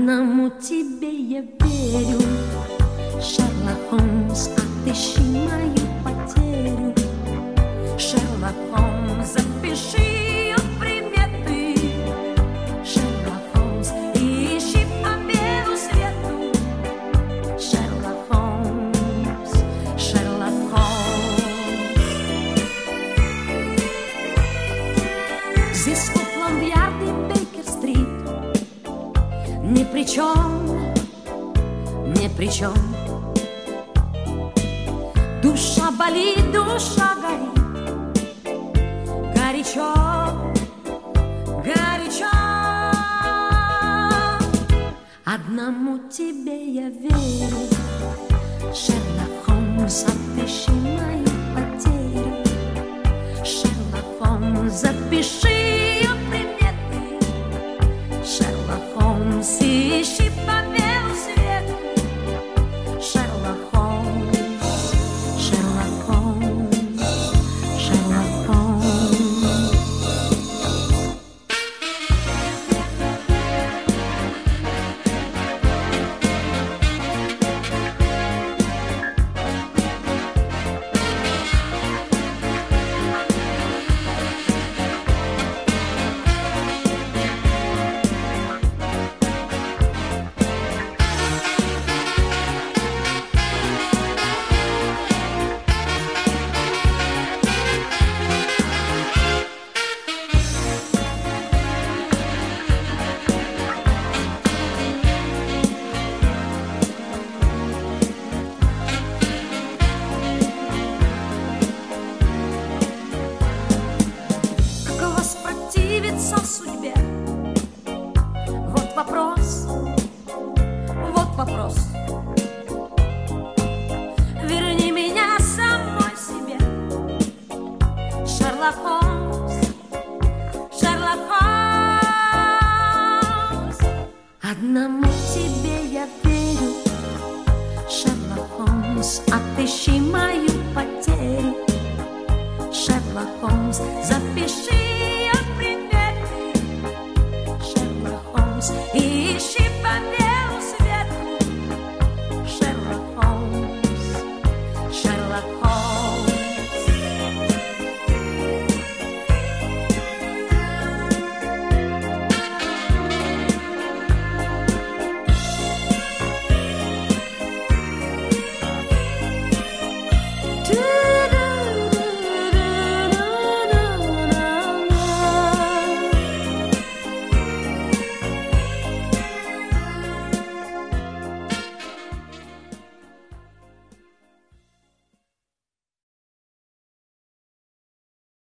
Одному тебе я верю, Шерлок Холмс, отыщи мою потерю. Шерлок Холмс, запиши ее приметы. Шерлок Холмс, ищи по белу свету. Шерлок Холмс, Шерлок Холмс. Здесь Скотланд-Ярд и Бейкер-стрит ни при чем, ни при чем. Душа болит, душа горит, горячо, горячо. Одному тебе я верю, Шерлок Холмс, отыщи мою потерю. Шерлок Холмс, запиши ее приметы. Шерлок Холмс, ищи по белу свету. Шерлок Холмс, Шерлок Холмс, Шерлок Холмс. Судьбе. Вот вопрос, вот вопрос. Верни меня самой себе. Шерлок Холмс, Шерлок Холмс. Одному тебе я верю, Шерлок Холмс, отыщи мою потерю. Шерлок Холмс, запиши ее приметы. Шерлок Холмс, ищи по